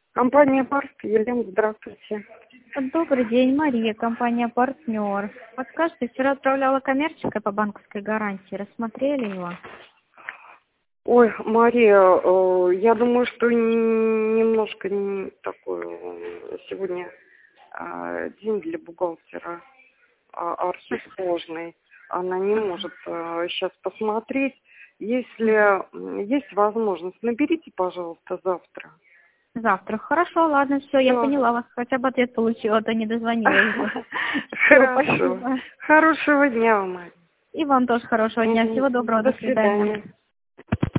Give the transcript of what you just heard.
Компания «Парк». Елена, здравствуйте. Добрый день, Мария, компания «Партнер». Подскажите, вчера отправляла коммерческое по банковской гарантии. Рассмотрели его? Ой, Мария, я думаю, что немножко такой сегодня день для бухгалтера архисложный. Она не может сейчас посмотреть. Если есть возможность, наберите, пожалуйста, завтра. Завтра. Хорошо, ладно, все, я Всё. поняла вас. Хотя бы ответ получила, а то не дозвонилась бы. Всё, Хорошо. спасибо. Хорошего дня вам, Мария. И вам тоже хорошего дня. Всего доброго, До до свидания. свидания.